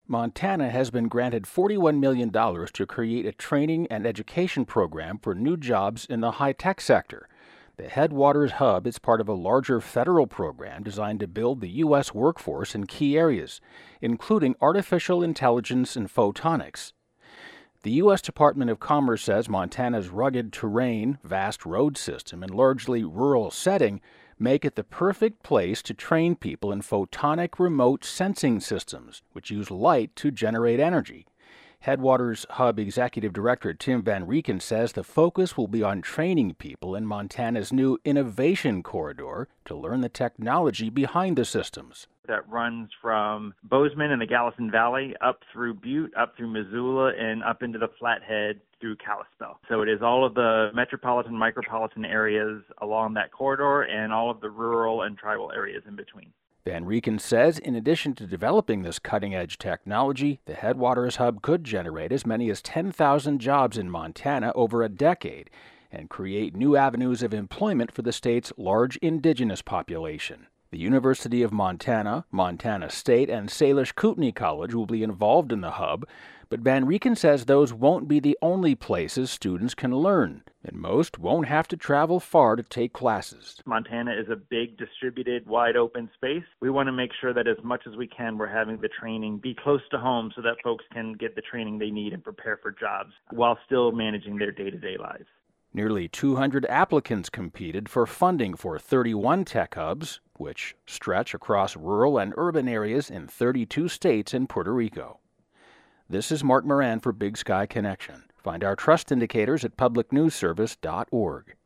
Montana has been granted $41 million to create a training and education program for new jobs in the high-tech sector. The Headwaters Hub is part of a larger federal program designed to build the U.S. workforce in key areas, including artificial intelligence and photonics. The U.S. Department of Commerce says Montana's rugged terrain, vast road system, and largely rural setting make it the perfect place to train people in photonic remote sensing systems, which use light to generate energy. Headwaters Hub Executive Director Tim Van Rieken says the focus will be on training people in Montana's new Innovation Corridor to learn the technology behind the systems. That runs from Bozeman and the Gallatin Valley up through Butte, up through Missoula, and up into the Flathead through Kalispell. So it is all of the metropolitan, micropolitan areas along that corridor and all of the rural and tribal areas in between. Van Rieken says in addition to developing this cutting-edge technology, the Headwaters Hub could generate as many as 10,000 jobs in Montana over a decade and create new avenues of employment for the state's large indigenous population. The University of Montana, Montana State, and Salish Kootenai College will be involved in the hub, but Van Rieken says those won't be the only places students can learn, and most won't have to travel far to take classes. Montana is a big, distributed, wide-open space. We want to make sure that as much as we can, we're having the training be close to home so that folks can get the training they need and prepare for jobs while still managing their day-to-day lives. Nearly 200 applicants competed for funding for 31 tech hubs, which stretch across rural and urban areas in 32 states and Puerto Rico. This is Mark Moran for Big Sky Connection. Find our trust indicators at publicnewsservice.org.